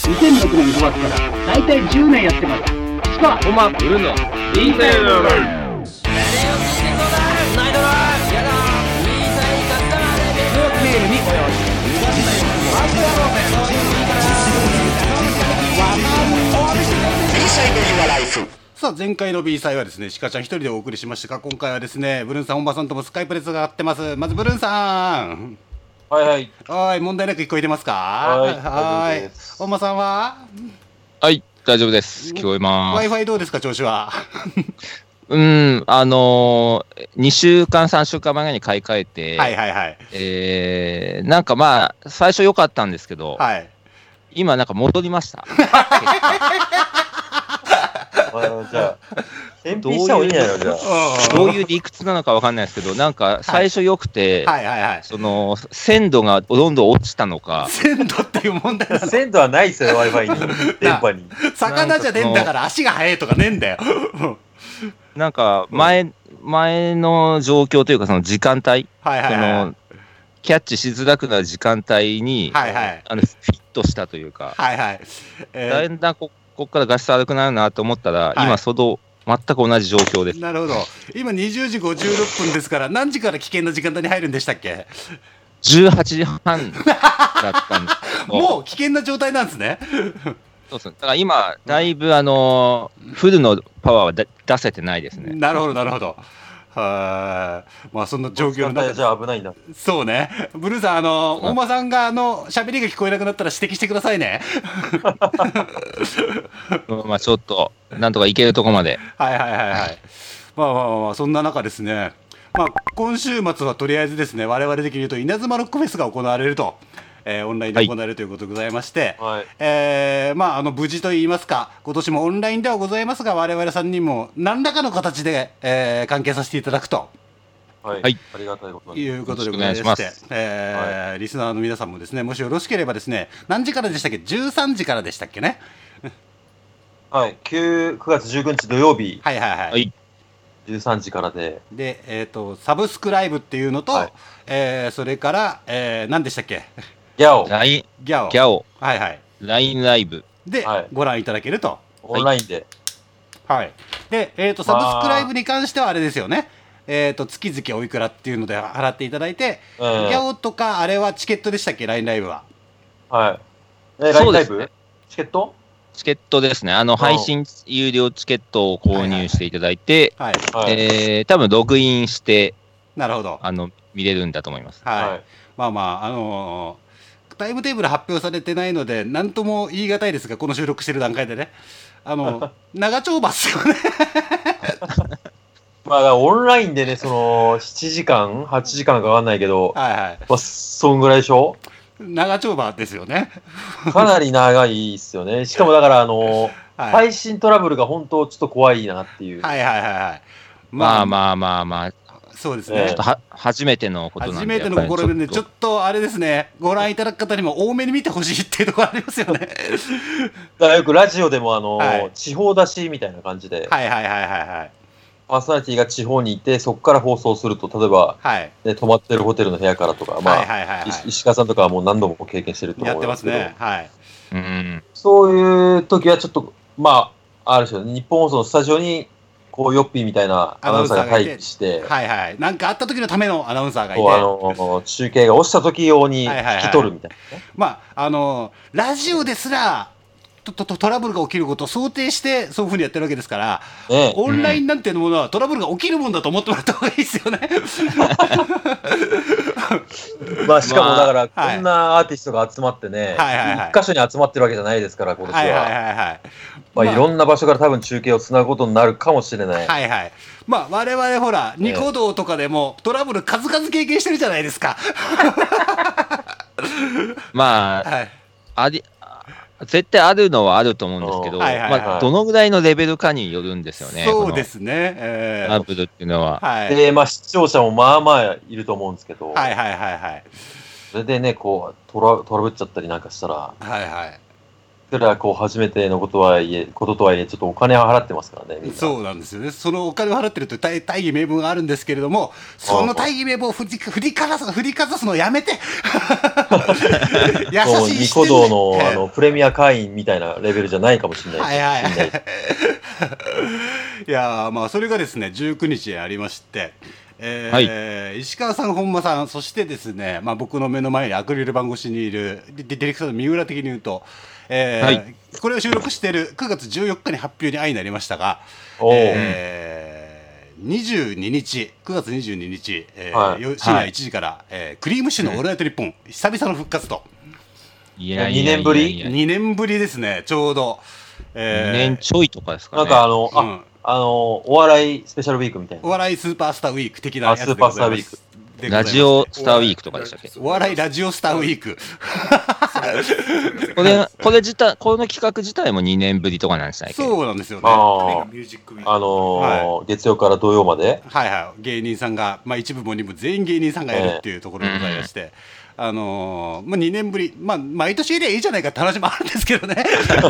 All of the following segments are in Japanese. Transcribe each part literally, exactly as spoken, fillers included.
にせんろくねんごがつからだいたいじゅうねんやってます。しかコマブルーの B サイドメールにおよしさあ前回の B 祭はですね、シカちゃん一人でお送りしましたが、今回はですね、ブルーンさん、本間さんともスカイプでつながってます。まずブルーンさん、 はいはいはい、問題なく聞こえてますか？ はいはい、本間さんははい大丈夫です、聞こえます。 Wi-Fi どうですか、調子は？ うんあのー、にしゅうかんさんしゅうかんまえに買い替えて、 はいはいはい、 えー、なんかまあ最初良かったんですけど、 はい、 今なんか戻りましたあじゃあ返品した方がいいんじゃないの？じゃあどういう理屈なのかわかんないですけど、なんか最初良くて、 はいはいはい、 その鮮度がどんどん落ちたのか。 鮮度っていう問題なの？ 鮮度はないですよ Wi-Fi に電波に。 魚じゃねえんだから足が速いとかねえんだよ。 なんか前前の状況というかその時間帯、 はいはいはい、 そのキャッチしづらくなる時間帯に、 はいはい、 あのフィットしたというか、 はいはい、えー、 だんだんこここから画質悪くなるなと思ったら、 はい、 今その全く同じ状況です。 なるほど。今にじゅうじごじゅうろっぷんですから、何時から危険な時間帯に入るんでしたっけ？ じゅうはちじはんだったんですけどもう危険な状態なんですね。 そうですね。だから今だいぶあのー、フルのパワーはだ出せてないですね。 なるほどなるほど。はまあそんな状況の中で、 じゃあ危ないんだ。 そうね。ブルーさん、あの大間さんがあの喋りが聞こえなくなったら指摘してくださいね。 まあちょっとなんとかいけるとこまで。 はいはいはいはい。まあまあまあ、まあ、そんな中ですね。まあ今週末はとりあえずですね、我々的に言うと稲妻ロックフェスが行われると。えー、オンラインで行われるということでございまして、はい、えー、まあ、あの無事といいますか、今年もオンラインではございますが、我々さんにんも何らかの形で、えー、関係させていただくと、 はい、ありがたいこということでございまして、えーはい、リスナーの皆さんもですね、もしよろしければですね、何時からでしたっけ？じゅうさんじからでしたっけね。 はい、くがつじゅうくにち土曜日、 はいはいはい、はい、 じゅうさんじからで、 で、えーと、サブスクライブっていうのと、はい、えー、それから、えー、何でしたっけ？ ギャオ。 ライン、 ギャオ。 ギャオ。 はいはい。 ライン ライブ。 で、はい、ご覧いただけると。 オンラインで。 はい。で、えっ、ー、と、サブスクライブに関してはあれですよね。えっ、ー、と、月々おいくらっていうので払っていただいて、えー、ギャオとか、あれはチケットでしたっけ？ ライン ライブは。 はい。えー、ライン ライブ、ね、チケットチケットですね。あの、配信有料チケットを購入していただいて、はいはい、えー、多分ログインして、 なるほど。 あの、見れるんだと思います。 はい。はい、まあまあ、あのー、タイムテーブル発表されてないので、なんとも言い難いですが、この収録してる段階でね、あの長丁場っすよね。 まあ、オンラインでね、そのしちじかん、はちじかんかかんないけど、はいはい、まあ、そんぐらいでしょ。 長丁場ですよね。 かなり長いっすよね。しかもだから、あのーはい、配信トラブルが本当ちょっと怖いなっていう。 はいはいはいはい。 まあまあまあまあ。 そうですね。 は初めてのことなんで、 初めての試みで、ちょっとあれですね、ご覧いただく方にも多めに見てほしいっていうところありますよね。 だからよくラジオでも、あのーはい、地方出しみたいな感じで、 はいはいはいはいはい。 パーソナリティが地方にいて、そこから放送すると、例えば、はいね、泊まってるホテルの部屋からとか、まあ、はいはいはいはい、石川さんとかはもう何度も経験してると思いますけど、やってますね。はい。うん、そういう時はちょっと、まあ、ある種、日本放送のスタジオに、こうヨッピーみたいなアナウンサーが待機して、 はいはい、なんかあった時のためのアナウンサーがいて、 あの中継が落ちた時用に引き取るみたいな、ね、はいはいはい、 まああのラジオですらとととトラブルが起きることを想定してそういうふうにやってるわけですから、ね、オンラインなんていうものはトラブルが起きるもんだと思ってもらった方がいいですよね。 まあしかもだからこんなアーティストが集まってね、はいはいはい、一箇所に集まってるわけじゃないですから今年は。はいはいはいはい、まあ、いろんな場所から多分中継をつなぐことになるかもしれない。 はいはい。まあ我々ほら、ニコ動とかでもトラブル数々経験してるじゃないですか。 まあ、はい、あり絶対あるのはあると思うんですけど、はいはいはい、まあ、どのぐらいのレベルかによるんですよね。 そうですね。えー、 トラブルっていうのは。 はい、で、まあ視聴者もまあまあいると思うんですけど、 はいはいはいはい。 それでね、こうトラトラブっちゃったりなんかしたら、 はいはい。 くらこう初めてのことはいえ、こととはいえ、ちょっとお金は払ってますからね、みんな。 そうなんですよね。そのお金を払ってると大大義名分があるんですけれども、その大義名分を振り振りかざす振りかざすのをやめて。優しいニコ動のあのプレミア会員みたいなレベルじゃないかもしれない。はいはいはい。 いやまあそれがですねじゅうくにちありまして。えーはい、石川さん、本間さん、そしてですね、まあ、僕の目の前にアクリル板越しにいるディレクターの三浦的に言うと、えーはい、これを収録しているくがつじゅうよっかに発表に相なりましたが、えー、にじゅうににち、くがつにじゅうににち、えーはい、深夜いちじから、はい、えー、クリームシチューのオールナイトニッポン、久々の復活と。 いやいやいやいやにねんぶり ? に 年ぶりですね、ちょうど。 えー、にねんちょいとかですかね。 なんかあの、あ、うんあのお笑いスペシャルウィークみたいな。 お笑いスーパースターウィーク的なやつでございます。 ラジオスターウィークとかでしたっけ？ お笑いラジオスターウィーク。 これ、これ自体、この企画自体もにねんぶりとかなんですね。 そうなんですよね。 あ、あのーはい、月曜から土曜まで。 はいはい。芸人さんが、まあ一部も二部全員芸人さんがやるっていうところでございまして。えーあのーまあ、にねんぶり、まあ、毎年いればいいじゃないかって話もあるんですけどね。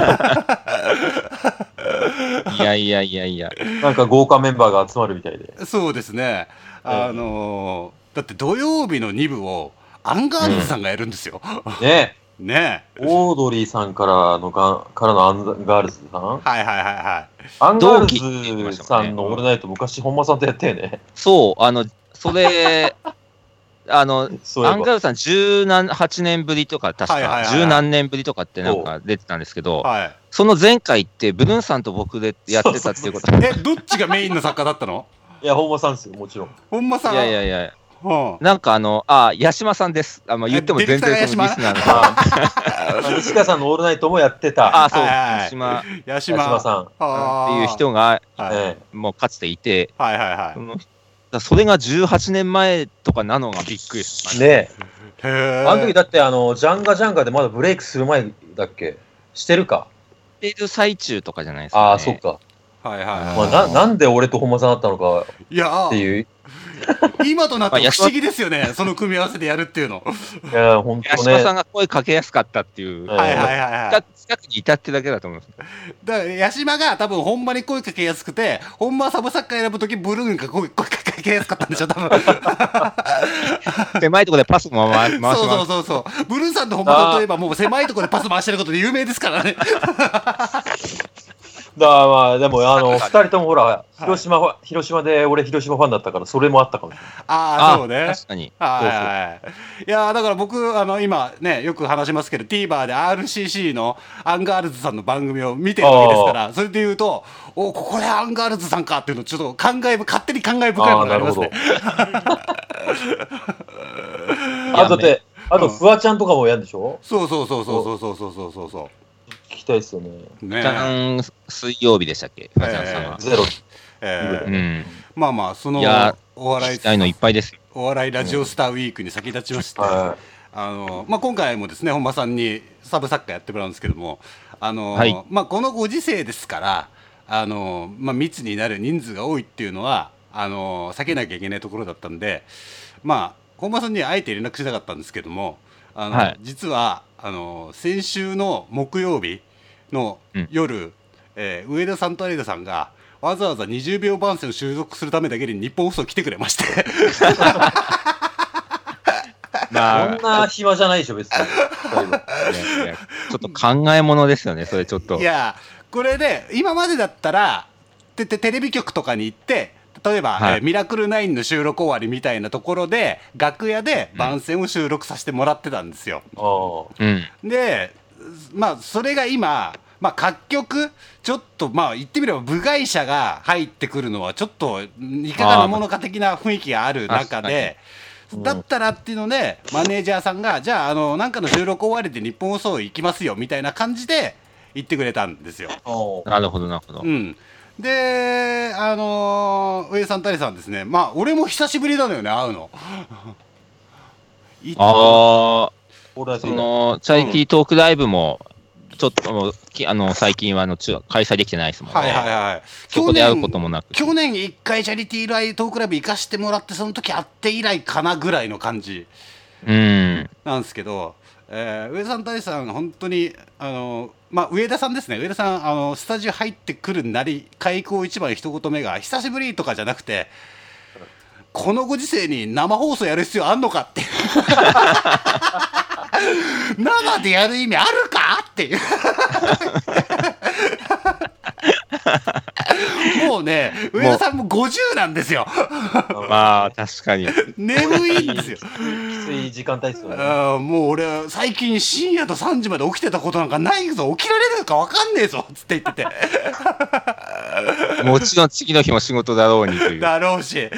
いやいやいやいや、 なんか豪華メンバーが集まるみたいで。 そうですね、あのー、だって土曜日のに部をアンガールズさんがやるんですよ。 うん、ねえ。ねえ。オードリーさんからのがからのアンガールズさん。 はいはいはいはい。 アンガールズさんのオールナイト、昔本間さんとやったよね。 そう、あの、それ。あの、アンガールズさんじゅうはちねんぶりとか、確か十何年ぶりとかってなんか出てたんですけど、はい、その前回ってブルーンさんと僕でやってたっていうこと。 え、どっちがメインの作家だったの？ いや、本間さんですよ、もちろん。 本間さん。 いやいやいや。はあ、なんかあの、あ、八島さんです。あ、まあ、言っても全然そのリスナーの。西川さんのオールナイトもやってた。 あ、そう、八島。 八島さん。 っていう人が、はい、もうかつていて、 はいはいはい。 それがじゅうはちねんまえとかなのがびっくりしました。 ねえ。あの時だってあの、ジャンガジャンガでまだブレイクする前だっけ？してるか？ してる最中とかじゃないですか、ね。 ああ、そっか。 はいはい、 まあ、な, なんで俺と本間さんだったのかっていう。 今となって不思議ですよね、その組み合わせでやるっていうの。 いや、本当ね。 八島さんが声かけやすかったっていう。 はいはいはいはい。 近くにいたってだけだと思います。 だから八島が多分ほんまに声かけやすくて、ほんまサブサッカー選ぶときブルーンが声かけやすかったんでしょ、多分。 狭いところでパスも回します。 そうそうそうそう。ブルーンさんと本間さんといえばもう狭いところでパス回してることで有名ですからね。 だからまあでもあのふたりともほら広島、はい、広島で俺広島ファンだったからそれもあったかもしれない。 ああそうね。 確かに。 はいはい。いやだから僕あの今ねよく話しますけど TVer で アールシーシー のアンガールズさんの番組を見てるわけですから、それで言うとおここでアンガールズさんかっていうのちょっと感慨勝手に感慨深いものがありますね。 あとであとフワちゃんとかもやるんでしょ。 そうそうそうそうそうそうそうそうそう。 聞きたいですよね。 ね。水曜日でしたっけ？フワちゃんさんは。 ゼロ。 えーうん、まあまあそのお笑いたいのいっぱいです。 お笑いラジオスターウィークに先立ちまして、うん、あのまあ今回もですね本間さんにサブサッカーやってもらうんですけども、あの、はい、まあこのご時世ですからあのまあ密になる人数が多いっていうのはあの避けなきゃいけないところだったんで、まあ本間さんにはあえて連絡しなかったんですけども、あの、はい、実はあの先週の木曜日の夜、うんえー、上田さんと有田さんがわざわざにじゅうびょう番宣を収録するためだけに日本放送来てくれましてまあ、そんな暇じゃないでしょ別に。 いやいやちょっと考えものですよねそれちょっと。 いやこれで今までだったらててテレビ局とかに行って例えば、はいえー、ミラクルナインの収録終わりみたいなところで楽屋で番宣を収録させてもらってたんですよ、 うん、 でまあそれが今まあ、各局ちょっとまあ言ってみれば部外者が入ってくるのはちょっといかがなものか的な雰囲気がある中でだったらっていうのでマネージャーさんがじゃああのなんかの収録終わりで日本放送行きますよみたいな感じで言ってくれたんですよ。 なるほどなるほど、 うん、であの上さん谷さんですねまあ俺も久しぶりなのよね会うのああそのチャリティートークライブもちょっとあの最近はあの開催できてないですもんね。 はいはいはい。 そこで会うこともなく。 去年一回チャリティーライトークライブ行かしてもらってその時会って以来かなぐらいの感じ。 うん。 なんですけど、 えー、上田さんと有田さん本当にあの、まあ、上田さんですね。上田さんあのスタジオ入ってくるなり開口一番一言目が久しぶりとかじゃなくて、このご時世に生放送やる必要あんのかって生でやる意味あるかっていうもうね、上田さんもごじゅうなんですよまあ確かに眠いんですよ。 きつい時間帯ですよね。 あもう俺最近深夜とさんじまで起きてたことなんかないぞ、起きられるか分かんねえぞっつって言っててもちろん次の日も仕事だろうにというだろうし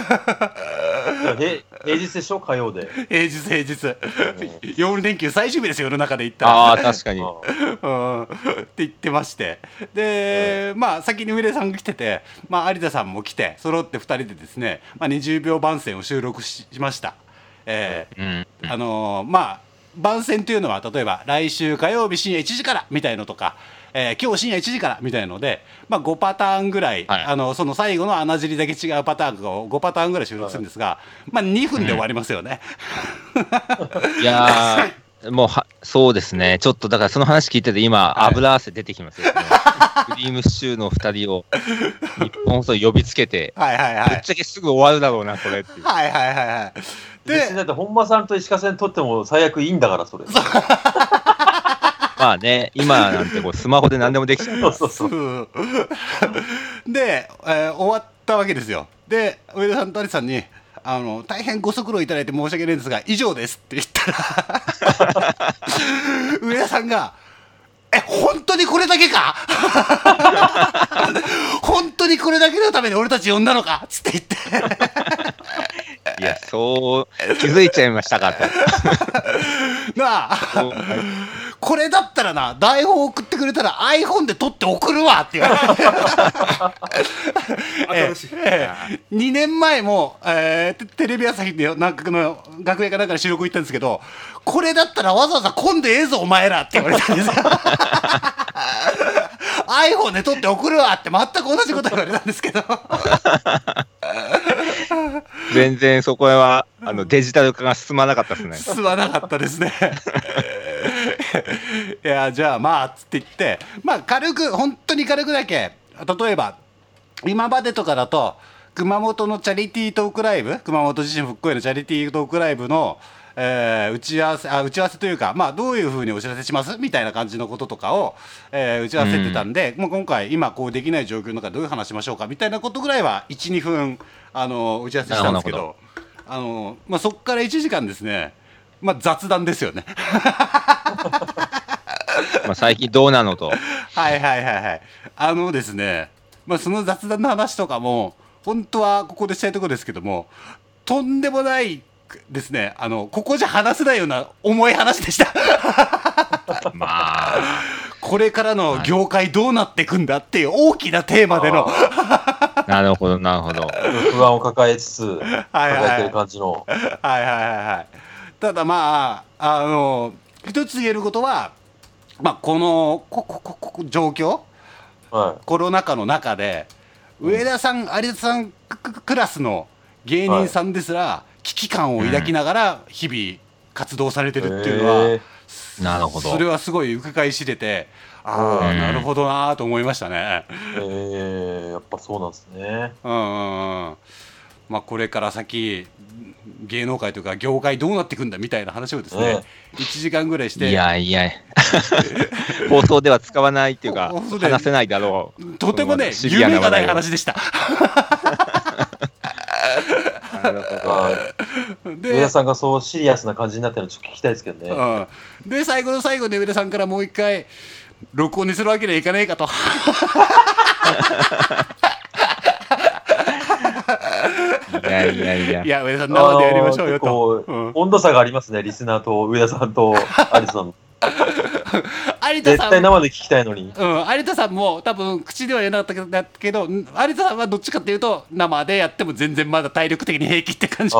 平日でしょ、火曜で。 平日平日よん連休最終日ですよ、世の中で言ったら。 ああ確かにうんって言ってまして、で、うん、まあ先に上田さんが来てて、まあ、有田さんも来て揃ってふたりでですね、まあ、にじゅうびょう番宣を収録しました。えーうん、あのー、まあ番宣というのは例えば来週火曜日深夜いちじからみたいのとか、えー、今日深夜いちじからみたいので、まあ、ごパターンぐらい、はい、あのその最後の穴尻だけ違うパターンをごパターンぐらい収録するんですが、はい、まあ、にふんで終わりますよね、 うん、いやもうはそうですね、ちょっとだからその話聞いてて今、はい、油汗出てきますよねクリームシチューのふたりを日本放送呼びつけてはいはい、はい、 ぶっちゃけすぐ終わるだろうなこれっていう。 はいはいはいはいでだって本間さんと石川さんにとっても最悪いいんだからそれまあね、今なんてこうスマホで何でもできちゃうからそうそうそうで、えー、終わったわけですよ。で上田さんと有さんにあの大変ご足労いただいて申し訳ないんですが以上ですって言ったら上田さんがえ本当にこれだけか本当にこれだけのために俺たち呼んだのかっつって言っていやそう気づいちゃいましたかとなあこれだったらな台本送ってくれたら iPhone で撮って送るわって言われてええにねんまえも、えー、テレビ朝日でなんかの楽屋かなんかで収録行ったんですけど、これだったらわざわざ混んでええぞお前らって言われたんですよiPhone で撮って送るわって全く同じこと言われたんですけど全然そこはあのデジタル化が進まなかったですね。 進まなかったですねいやじゃあまあつって言って、まあ軽く本当に軽くだけ、例えば今までとかだと熊本のチャリティートークライブ、熊本地震復興へのチャリティートークライブの、えー、打ち合わせあ打ち合わせというか、まあどういうふうにお知らせしますみたいな感じのこととかを、えー、打ち合わせてたんで、うん、もう今回今こうできない状況の中でどういう話しましょうかみたいなことぐらいは いちにふんあの打ち合わせしたんですけど、あの、まあ、そこからいちじかんですね、まあ、雑談ですよねまあ最近どうなのとはいはいはいはいあのですね、まあ、その雑談の話とかも本当はここでしたいところですけども、とんでもないですね、あのここじゃ話せないような重い話でしたまあこれからの業界どうなっていくんだっていう大きなテーマでのなるほどなるほど不安を抱えつつ抱えてる感じのはいはいはいはい。ただまああの一つ言えることは、まあ、このここここ状況、はい、コロナ禍の中で上田さん、うん、有田さんクラスの芸人さんですら、はい、危機感を抱きながら日々活動されてるっていうのは、うんなるほど、 それはすごい伺い知れて、ああ、うん、なるほどなと思いましたね。 えー、やっぱそうなんですね。 うんうんうん。まあこれから先芸能界というか業界どうなっていくんだみたいな話をですね、えー、いちじかんぐらいして、 いやいや放送では使わないっていうか話せないだろう。 とてもね夢がない話でした。 なるほど。で上田さんがそうシリアスな感じになったのちょっと聞きたいですけどね。 うん、で最後の最後で上田さんからもう一回録音にするわけにはいかないかと。 いやいやいや。 いや上田さん生でやりましょうよと。 うん、温度差がありますねリスナーと上田さんと有田さん。 有田さん絶対生で聞きたいのに、 うん、有田さんも多分口では言えなかったけど有田さんはどっちかっていうと生でやっても全然まだ体力的に平気って感じ。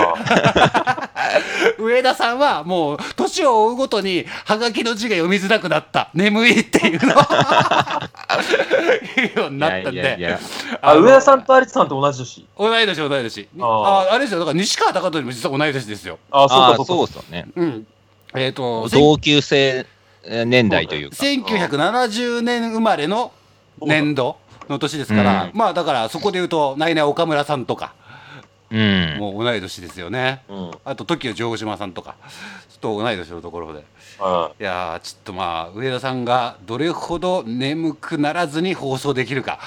上田さんはもう年を追うごとにハガキの字が読みづらくなった眠いっていうのを言うようになったんで。いやいやいやあ上田さんと有田さんと同じ年同い年同い年あああれですよだから西川貴教も実は同い年ですよ。 ああそうかそうですよね。 うんえーと、同級生年代というか。 せんきゅうひゃくななじゅうねん生まれの年度の年ですから、うん、まあだからそこでいうと、ナイナイ岡村さんとか、うん、もう同い年ですよね。うん、あと、トキオ城島さんとか、と同い年のところで。いやー、ちょっとまあ、上田さんがどれほど眠くならずに放送できるか。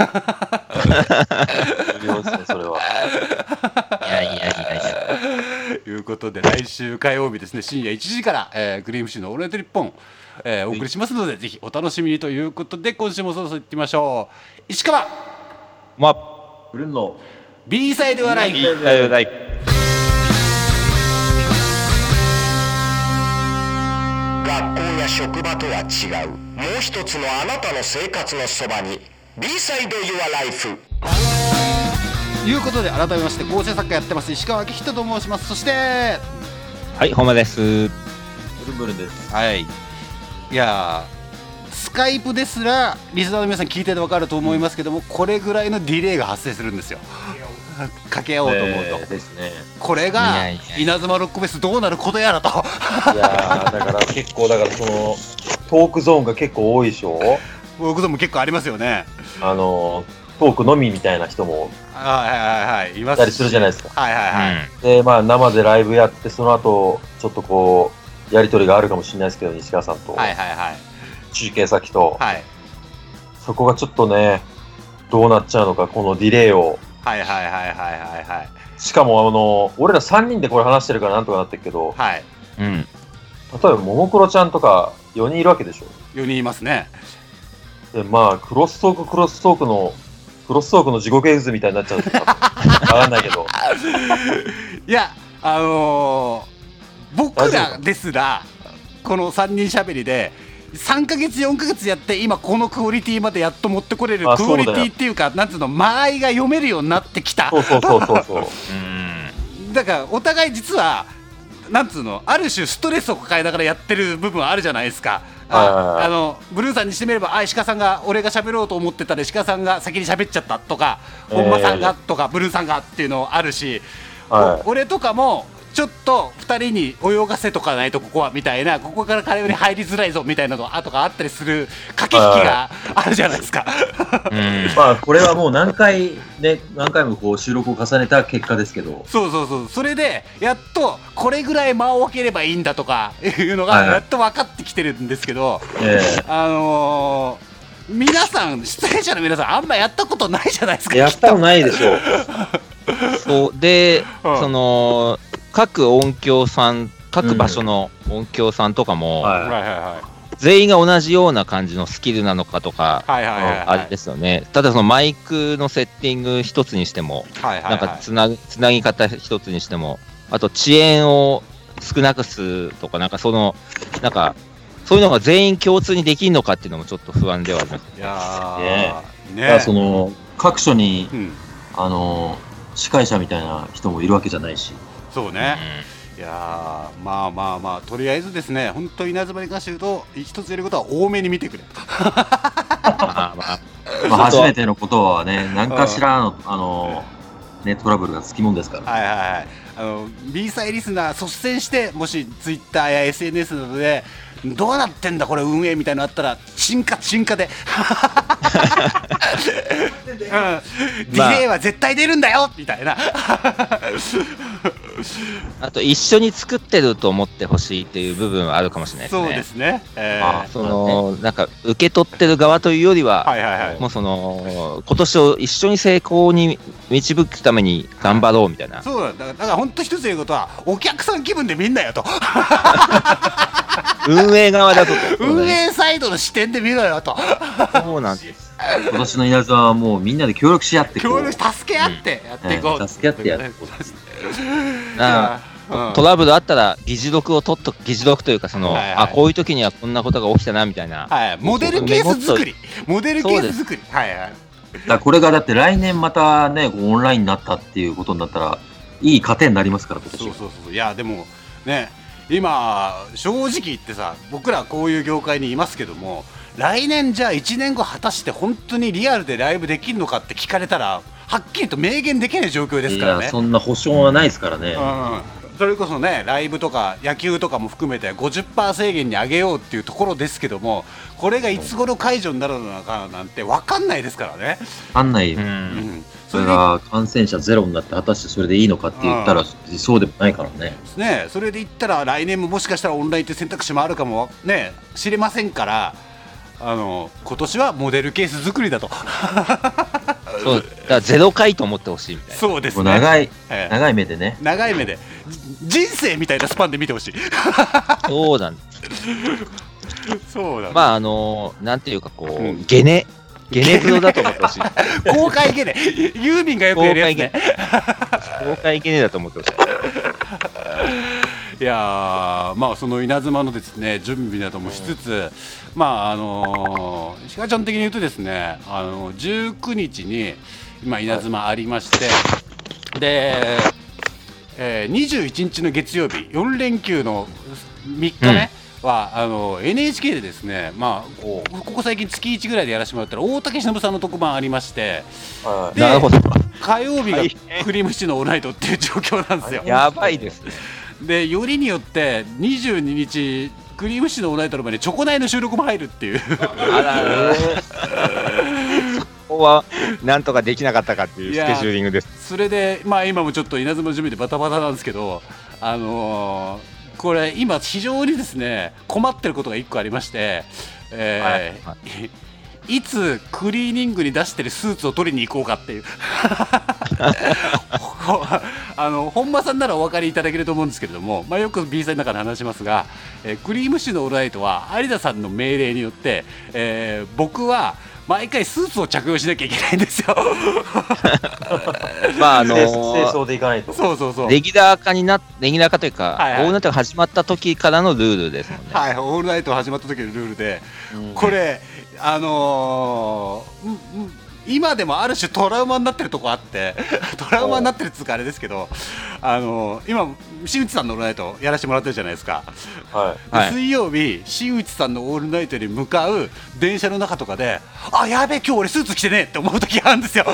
それは。 いやいやいやいや。ということで、来週火曜日ですね、深夜いちじから、えー、クリームシチューのオールナイトニッポン、えー、お送りしますので、ぜひお楽しみにということで、今週もそろそろ行ってみましょう。石川まあ、 ブルンの B サイドはライフ。 B サイドはライフ。 学校や職場とは違う、もう一つのあなたの生活のそばに B サイド Your Life。 ということで、改めまして構成作家やってます石川明人と申します。そしてはい、本間です。ブルンブルンです。 はい、いやスカイプですらリスナーの皆さん聞いてて分かると思いますけども、これぐらいのディレイが発生するんですよ。掛け合おうと思うと、えーですね、これが稲妻ロックフェスどうなることやらと。 いやだから結構だからそのトークゾーンが結構多いでしょ。 トークゾーンも結構ありますよね。 あのトークのみみたいな人もはいはいはいいたりするじゃないですか。 はいはいはい。 でまあ生でライブやってその後ちょっとこうやり取りがあるかもしれないですけど、西川さんと、 はいはいはい、 中継先と、 はい、 そこがちょっとねどうなっちゃうのか、このディレイを。 はいはいはいはいはいはい。 しかもあの俺らさんにんでこれ話してるからなんとかなってるけど、 はい、 うん、 例えばももクロちゃんとかよにんいるわけでしょ。 よにんいますね。 でまあクロストーククロストークのクロストークの地獄絵図みたいになっちゃうとか分かんないけどいやあのー、僕らですらこのさんにんしゃべりでさんかげつよんかげつやって今このクオリティまでやっと持ってこれるクオリティっていうか、なんつうの、間合いが読めるようになってきた。 そうそうそうそうそうだからお互い実はなんつうの、ある種ストレスを抱えながらやってる部分はあるじゃないですか。ああのブルーさんにしてみれば、あ石川さんが俺が喋ろうと思ってたら石川さんが先に喋っちゃったとか、本間さんがとかブルーさんがっていうのあるし、はい、俺とかもちょっとふたりに泳がせとかないとここはみたいな、ここから会話に入りづらいぞみたいなのとかあったりする駆け引きがあるじゃないですか。 うんまあこれはもう何回ね何回もこう収録を重ねた結果ですけど、 そうそうそう、それでやっとこれぐらい間を空ければいいんだとかいうのがやっと分かってきてるんですけど、 えー、あのー、皆さん出演者の皆さんあんまやったことないじゃないですか。 やったことないでしょう。 そうで、うん、その各音響さん、各場所の音響さんとかも、全員が同じような感じのスキルなのかとか、あれですよね。ただそのマイクのセッティング一つにしても、なんかつな、つなぎ方一つにしても、あと遅延を少なくするとか、なんかその、なんか、そういうのが全員共通にできるのかっていうのもちょっと不安ではあります。 いやー、ね、だからその、各所に、うん、あの、司会者みたいな人もいるわけじゃないし。 そうね、うん、いやまあまあまあとりあえずですね、本当に稲妻に関して言うと一つ言えることは多めに見てくれとまあ、まあ、まあ初めてのことはね、何かしらの、うん、あのね、トラブルがつきもんですから。 はいはいはい、あの B サイリスナー率先して、もしツイッターや エスエヌエス などでどうなってんだこれ運営みたいなのあったら沈下沈下で、うん、ディレイは絶対出るんだよみたいなあと一緒に作ってると思ってほしいっていう部分はあるかもしれないですね。 そうですね、えー、 そのなんか受け取ってる側というよりは、はいはいはい、もうその今年を一緒に成功に導くために頑張ろうみたいな。 そうだ、だから、だから本当一つ言うことはお客さん気分で見んなよと運営側だと、 運営サイドの視点で見ろよと。 そうなんです。 今年の稲妻はもうみんなで協力し合って協力助け合ってやっていこう、うん、 助け合ってやっていこううん、トラブルあったら議事録を取っと議事録というかその、はいはい、あこういう時にはこんなことが起きたなみたいな、 はい、モデルケース作りモデルケース作り、はいはい、 だこれがだって来年またねオンラインになったっていうことになったらいい糧になりますから今年。 そうそうそう、いやでもね今正直言ってさ、僕らこういう業界にいますけども、来年じゃあいちねんご果たして本当にリアルでライブできるのかって聞かれたらはっきりと明言できない状況ですからね。 いやそんな保証はないですからね、 うん、 それこそねライブとか野球とかも含めて ごじゅっパーセント 制限に上げようっていうところですけども、これがいつ頃解除になるのかなんて分かんないですからね。 分かんない、うんうん、それが感染者ゼロになって果たしてそれでいいのかって言ったら、うん、そうでもないからね。 ね、それで言ったら来年ももしかしたらオンラインって選択肢もあるかもね知れませんから、あの今年はモデルケース作りだとそうだからゼロ回と思ってほしいみたいな。 そうですね、 長い、ええ、長い目でね、 長い目で人生みたいなスパンで見てほしいそうなんそうだ、ね、 まああのー、なんていうかこう、うん、ゲネゲネプロだと思ってほしい公開ゲネユーミンがよくやるやつね公開ゲネだと思ってほしいいやまあその稲妻のですね準備などもしつつ、うん、まああのー、石川ちゃん的に言うとですね、あのー、じゅうくにちに今稲妻ありまして、はい、で、えー、にじゅういちにちの月曜日よんれんきゅうのみっかね、うん、はあの エヌエイチケー でですね、まあ、ここ最近月いちぐらいでやらせてもらったら大竹しのぶさんの特番ありまして、はい、でなるほど火曜日がクリームシチューのオールナイトっていう状況なんですよ。 やばいですね。 でよりによってにじゅうににちクリームシチューのオールナイトの前にチョコナイの収録も入るっていうあららそこはなんとかできなかったかっていうスケジューリングです。 それで、まあ、今もちょっと稲妻の準備でバタバタなんですけど、あのー、これ今非常にですね困ってることがいっこありまして、えーはいはいいつクリーニングに出してるスーツを取りに行こうかっていうあの本間さんならお分かりいただけると思うんですけれども、まあ、よく B サイの中で話しますが、えー、クリームシチューのオールナイトは有田さんの命令によって、えー、僕は毎回スーツを着用しなきゃいけないんですよまああのー、清掃でいかないと。 そうそうそうレギュラー化になレギュラー化というか、はいはい、オールナイトが始まった時からのルールですもんね。 はい、オールナイトが始まった時のルールで、うん、これあのー、今でもある種トラウマになってるとこあってトラウマになってるっつうかあれですけど、あのー、今新内さんのオールナイトやらせてもらってるじゃないですか、はい、水曜日新内さんのオールナイトに向かう電車の中とかであやべえ今日俺スーツ着てねえって思う時あるんですよ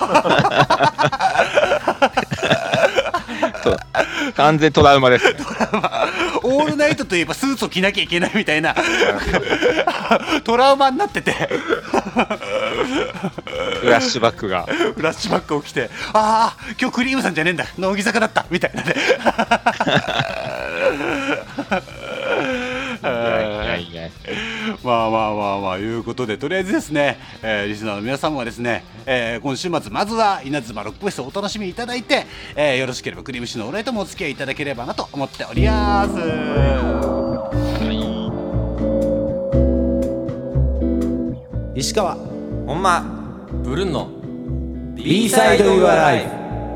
完全トラウマですトラウマオールナイトといえばスーツを着なきゃいけないみたいなトラウマになっててフラッシュバックがフラッシュバック起きてああ今日クリームさんじゃねえんだ乃木坂だったみたいなねいやいやまあまあまあまあいうことでとりあえずですね、えー、リスナーの皆さんはですね、えー、今週末まずは稲妻ロックフェスをお楽しみいただいて、えー、よろしければクリームシチューのオールナイトもお付き合いいただければなと思っております。 石川ほんまブルンの B サイド Your Life。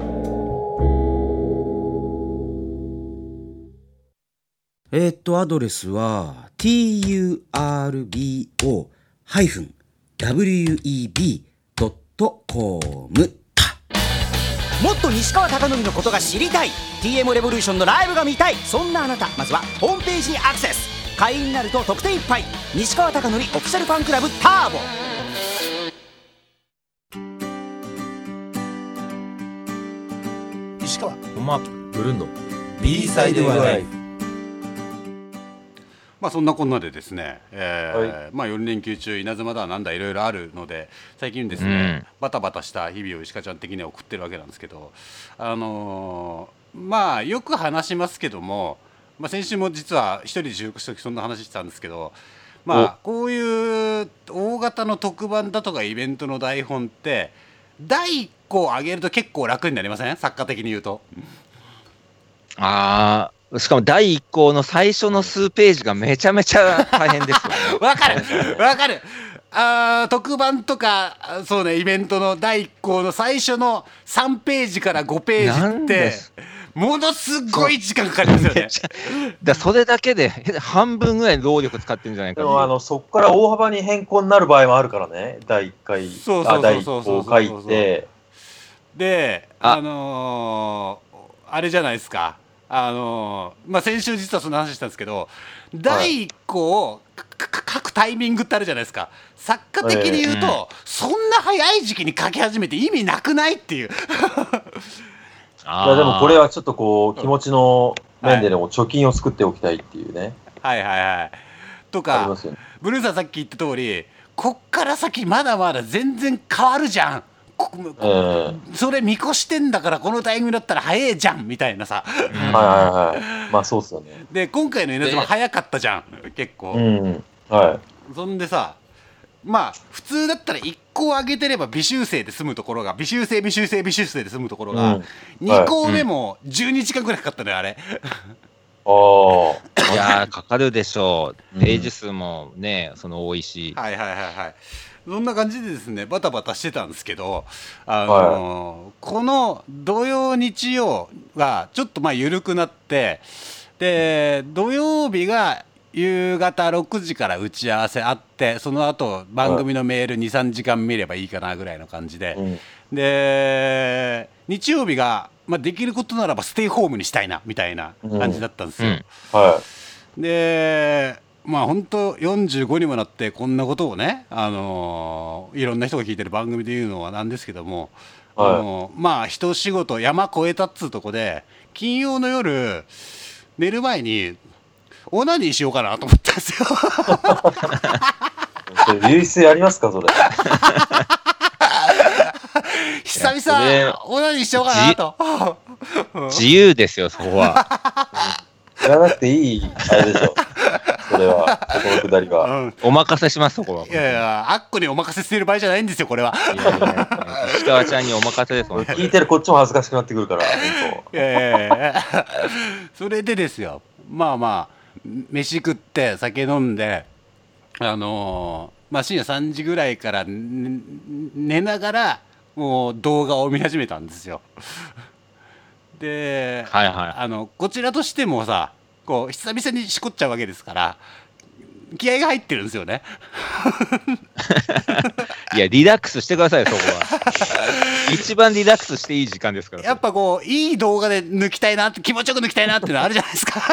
えー、っとアドレスは トゥーアールビーオー ダブリューイービー ドットコム。もっと西川貴教のことが知りたい、 ティーエム レボリューションのライブが見たい、そんなあなたまずはホームページにアクセス。会員になると特典いっぱい。西川貴教オフィシャルファンクラブターボ。石川ほんまブルンの B サイド Your Life。 まあそんなこんなでですね、えーはい、まあよんれんきゅう中稲妻だなんだいろいろあるので最近ですね、うん、バタバタした日々を石川ちゃん的には送ってるわけなんですけど、あのー、まあよく話しますけども、まあ、先週も実は一人で収録した時そんな話してたんですけど、まあこういう大型の特番だとかイベントの台本ってだいいっこ上げると結構楽になりません？作家的に言うと。 ああ、しかもだいいっ項の最初の数ページがめちゃめちゃ大変ですよね。 わかるわかる。あ特番とかそうねイベントのだいいっ項の最初のさんページからごページってものすごい時間かかりますよね。 だそれだけで半分ぐらい労力使ってるんじゃないか。 でもあのそこから大幅に変更になる場合もあるからね。だいいっかいだいいっ項を書いてであ、あのー、あれじゃないですか。あのーまあ、先週実はその話したんですけどだいいっ項を書くタイミングってあるじゃないですか。作家的に言うと、えー、そんな早い時期に書き始めて意味なくないっていういやでもこれはちょっとこう気持ちの面でも貯金を作っておきたいっていうね。 はいはいはい。とか、ね、ブルーさんさっき言った通り、こっから先まだまだ全然変わるじゃん。えー、それ見越してんだからこのタイミングだったら早えじゃんみたいなさ、 はいはいはい、まあそうっすよね。 で今回の稲妻早かったじゃん結構、うん、 はい。 そんでさ、まあ普通だったらいっこ上げてれば微修正で済むところが微修正微修正微修正で済むところが、うん、にこめもじゅうにじかんぐらいかかったのよあれ。 ああ、 いやかかるでしょう。ページ数もね、その多いし。 はいはいはいはい。そんな感じでですねバタバタしてたんですけど、あのーはい、この土曜日曜がちょっとまあ緩くなって、で土曜日が夕方ろくじから打ち合わせあって、その後番組のメール にさんじかん見ればいいかなぐらいの感じで、うん、で日曜日が、まあ、できることならばステイホームにしたいなみたいな感じだったんですよ、うんうんはい、でまあ本当よんじゅうごにもなってこんなことをね、あのー、いろんな人が聞いてる番組で言うのはなんですけども、はい、あのー、まあ一仕事山越えたっつうとこで金曜の夜寝る前にオナニーしようかなと思ったんですよ。 それ流出ありますかそれ。 久々オナニーしようかなと。 自由ですよそこは。 やらなくていいあれでしょ。それはこのくだりは、 うん、お任せしますそこは。 いやいやあっこにお任せしてる場合じゃないんですよこれは。いやいや石川ちゃんにお任せですもん。 聞いてるこっちも恥ずかしくなってくるから。本当いやいやいやそれでですよ、まあまあ飯食って酒飲んで、あのー、まあ深夜さんじぐらいから寝ながらもう動画を見始めたんですよ。で、はいはい、あのこちらとしてもさこう久々にしこっちゃうわけですから気合が入ってるんですよね。 いやリラックスしてくださいそこは。一番リラックスしていい時間ですから。 やっぱこういい動画で抜きたいなって気持ちよく抜きたいなっていうのはあるじゃないですか。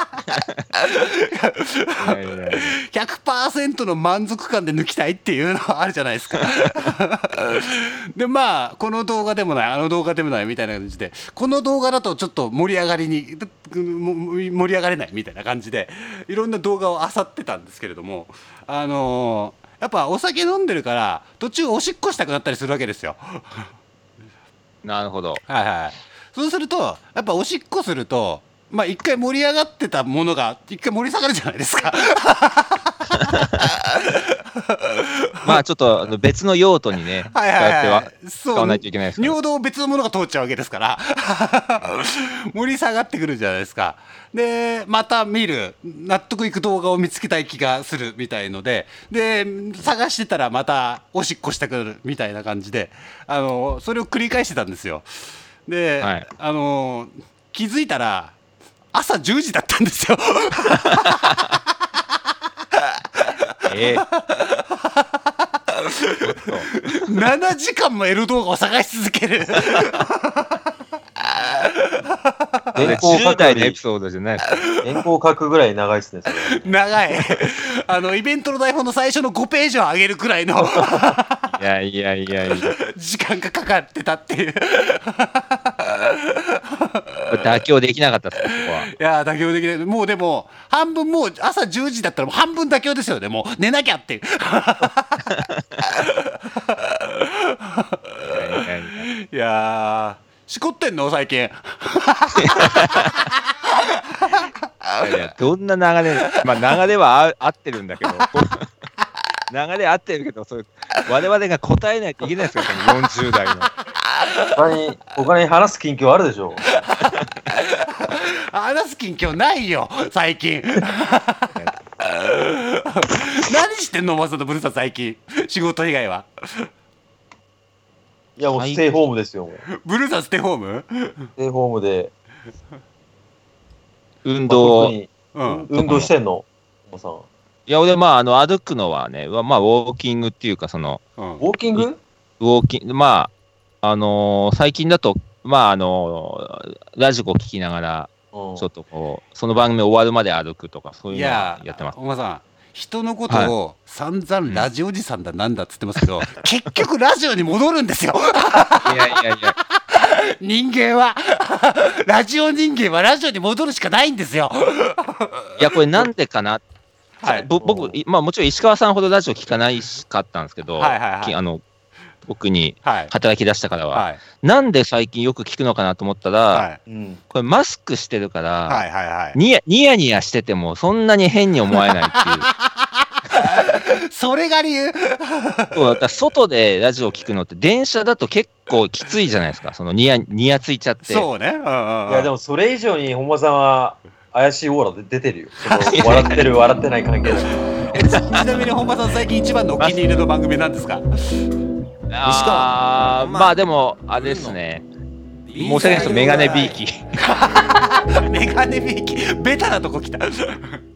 ひゃくパーセント の満足感で抜きたいっていうのはあるじゃないですか。でまあこの動画でもないあの動画でもないみたいな感じで、この動画だとちょっと盛り上がりに盛り上がれないみたいな感じでいろんな動画を漁ってたんですけれども、あのー、やっぱお酒飲んでるから途中おしっこしたくなったりするわけですよ。 なるほど。 はいはい。そうするとやっぱおしっこするとまあ一回盛り上がってたものが一回盛り下がるじゃないですか。 まあちょっと別の用途にね使っては使わないといけないですから。 尿道別のものが通っちゃうわけですから盛り下がってくるじゃないですか。でまた見る納得いく動画を見つけたい気がするみたいので、で探してたらまたおしっこしたくなるみたいな感じで、あのそれを繰り返してたんですよ。で、はい、あの気づいたら朝じゅうじだったんですよ。 えー、 ななじかんもエロ動画を探し続ける。 原稿書くのエピソードじゃないですか。 原稿書くぐらい長いですね。それ長い。あのイベントの台本の最初のごページを上げるくらいのいやいやいやいや時間がかかってたっていう。 妥協できなかったですかそこは。 いや妥協できない。もうでも半分もう朝じゅうじだったらもう半分妥協ですよね。もう寝なきゃっていう。いやーしこってんの最近。いやどんな流れ、まあ流れは合ってるんだけど流れ合ってるけどそれ我々が答えないといけないですから、ね、よんじゅう代の他に他に話す近況あるでしょ。 話す近況ないよ最近。何してんのマサとブルーさん最近仕事以外は。 いやもうステイホームですよ。 ブルーさんステイホーム？ ステイホームで運動、 まあ、運動してんの？おさん。 いや俺まああの歩くのはね、まあウォーキングっていうかその、 うん、ウォーキング？ ウォーキングまああのー、最近だとまああのー、ラジコ聞きながらちょっとこうその番組終わるまで歩くとかそういうのやってます。 おまさん。人のことを散々ラジオおじさんだなんだっつってますけど、はい、結局ラジオに戻るんですよ。 いやいやいや人間はラジオ人間はラジオに戻るしかないんですよ。 いやこれなんでかな、はい、僕、まあ、もちろん石川さんほどラジオ聞かないかったんですけど、はいはいはい、あの僕に働き出したからは、はい、なんで最近よく聞くのかなと思ったら、はい、これマスクしてるから、はいはいはい、ニヤニヤニヤしててもそんなに変に思えないっていうそれが理由そうだ、外でラジオ聞くのって電車だと結構きついじゃないですか、そのニヤニヤついちゃって。 そうね、うんうんうん、 いやでもそれ以上に本間さんは怪しいオーラで出てるよ。その笑ってる笑ってない関係だちなみに本間さん最近一番のお気に入りの番組なんですか？ あー、まあでもあれですね、申し訳ないですけどメガネビーキメガネビーキベタなとこ来た